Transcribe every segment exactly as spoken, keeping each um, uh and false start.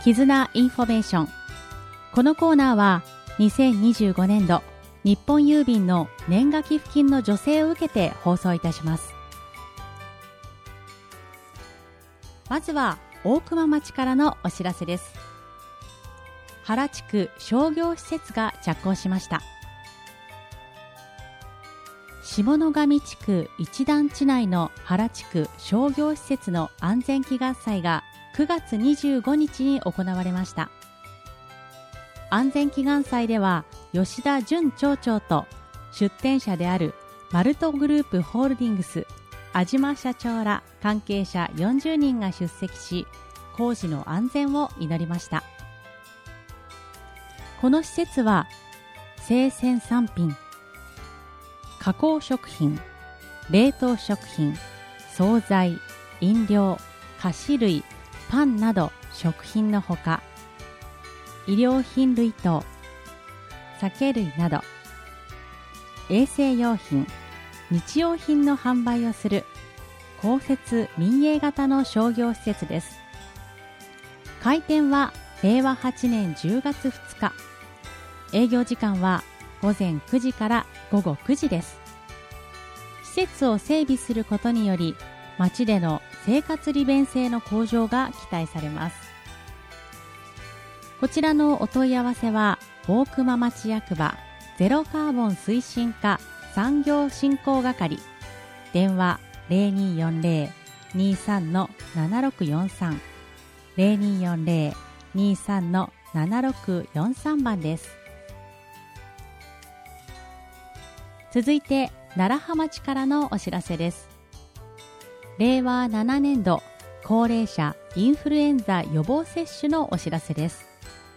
絆インフォメーション。このコーナーはにせんにじゅうごねんど日本郵便の年賀寄付金の助成を受けて放送いたします。まずは大熊町からのお知らせです。原地区商業施設が着工しました。下野上地区一団地内の原地区商業施設の安全祈願祭がくがつにじゅうごにちに行われました。安全祈願祭では吉田淳町長と出展者であるマルトグループホールディングス安島社長ら関係者よんじゅうにんが出席し、工事の安全を祈りました。この施設は生鮮産品、加工食品、冷凍食品、惣菜、飲料、菓子類、パンなど食品のほか、衣料品類等、酒類など衛生用品、日用品の販売をする公設民営型の商業施設です。開店はれいわはちねんじゅうがつふつか、営業時間はごぜんくじからごごくじです。施設を整備することにより町での生活利便性の向上が期待されます。こちらのお問い合わせは大熊町役場ゼロカーボン推進課産業振興係、電話 ゼロにーよんゼロ にーさん ななろくよんさん ゼロにーよんゼロ にーさん ななろくよんさん 番です。続いて楢葉町からのお知らせです。れいわななねんど高齢者インフルエンザ予防接種のお知らせです。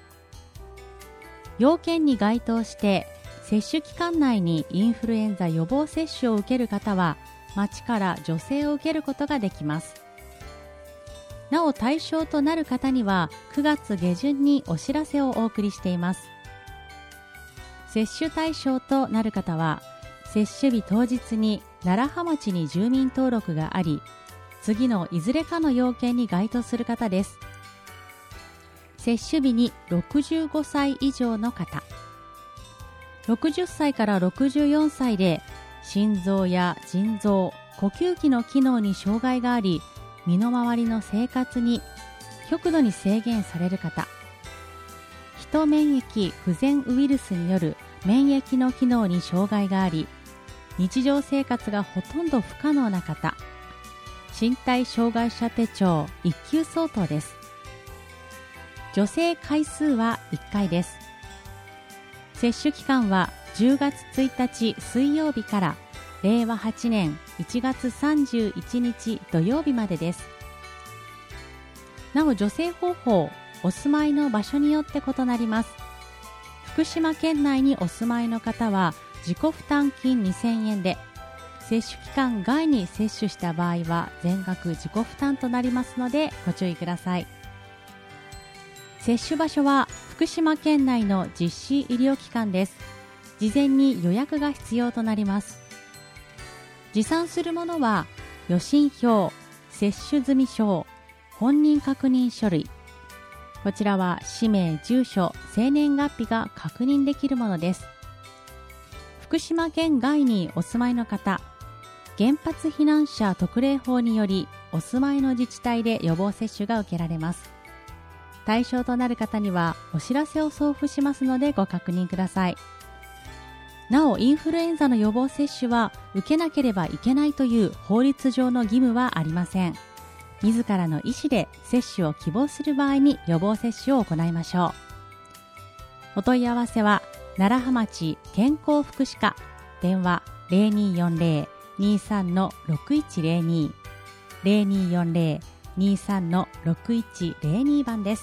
要件に該当して接種期間内にインフルエンザ予防接種を受ける方は町から助成を受けることができます。なお対象となる方にはくがつげじゅんにお知らせをお送りしています。接種対象となる方は接種日当日に楢葉町に住民登録があり、次のいずれかの要件に該当する方です。接種日にろくじゅうごさい以上の方、ろくじゅっさいからろくじゅうよんさいで心臓や腎臓、呼吸器の機能に障害があり、身の回りの生活に極度に制限される方、ヒト免疫不全ウイルスによる免疫の機能に障害があり、日常生活がほとんど不可能な方、身体障害者手帳いっきゅう相当です。助成回数はいっかいです。接種期間はじゅうがつついたち水曜日かられいわはちねんいちがつさんじゅういちにち土曜日までです。なお助成方法、お住まいの場所によって異なります。福島県内にお住まいの方は自己負担金にせんえんで、接種期間外に接種した場合は全額自己負担となりますのでご注意ください。接種場所は福島県内の実施医療機関です。事前に予約が必要となります。持参するものは予診票、接種済証、本人確認書類、こちらは氏名、住所、生年月日が確認できるものです。福島県外にお住まいの方、原発避難者特例法によりお住まいの自治体で予防接種が受けられます。対象となる方にはお知らせを送付しますのでご確認ください。なおインフルエンザの予防接種は受けなければいけないという法律上の義務はありません。自らの意思で接種を希望する場合に予防接種を行いましょう。お問い合わせは楢葉町健康福祉課、電話 ゼロにーよんゼロ にーさん ろくいちゼロに ゼロにーよんゼロ にーさん ろくいちゼロに 番です。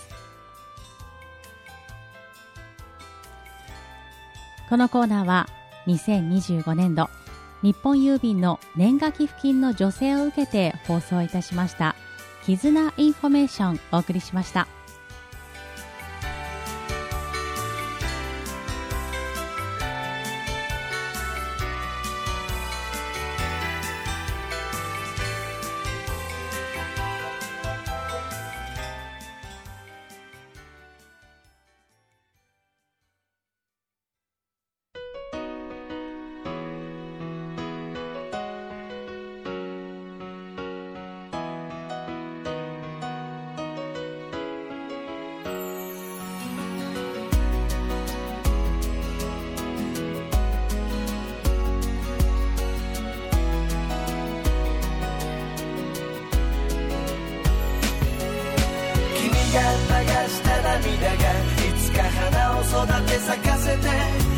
このコーナーはにせんにじゅうごねんど日本郵便の年賀寄付金の助成を受けて放送いたしました絆インフォメーションをお送りしました。 が流した涙がいつか花を育て咲かせて